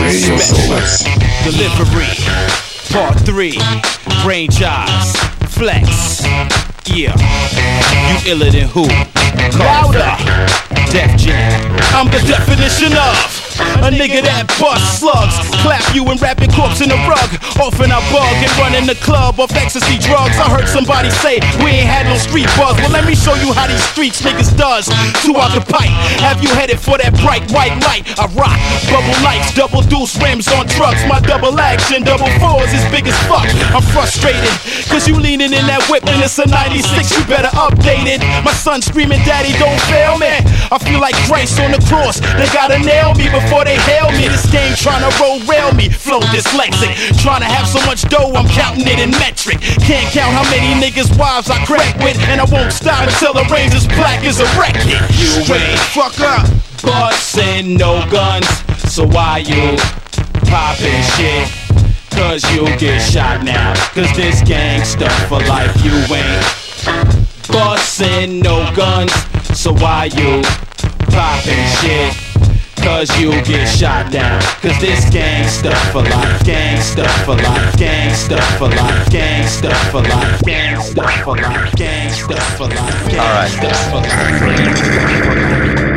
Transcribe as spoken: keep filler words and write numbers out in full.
Radio Solis. Delivery, part three, franchise, flex, yeah. You iller than who? Louder, Def Jam. I'm the definition of a nigga that bust slugs, clap you and wrap your corpse in a rug. Often I bug and run in the club off ecstasy drugs. I heard somebody say we ain't had no street buzz. Well, let me show you how these streets niggas does. Two out the pipe, have you headed for that bright white light? I rock bubble lights, double deuce rims on trucks. My double action, double fours is big as fuck. I'm frustrated, cause you leaning in that whip and it's a ninety-six, you better update it. My son screaming, daddy, don't fail me. I feel like Christ on the cross, they gotta nail me before they hail me. This game tryna roll rail me, flow dyslexic. Tryna have so much dough, I'm counting it in metric. Can't count how many niggas' wives I crack with, and I won't stop until the range is black as a record. You ain't fuck up, bustin' no guns, so why you poppin' shit? Cause you get shot now, cause this gang stuff for life. You ain't bustin' no guns, so why you poppin' shit? Cause you get shot down. Cause this gang stuff for life. Gang stuff for life. Gang stuff for life. Gang stuff for life. Gang stuff for life. Gang stuff for life. Gang stuff for life.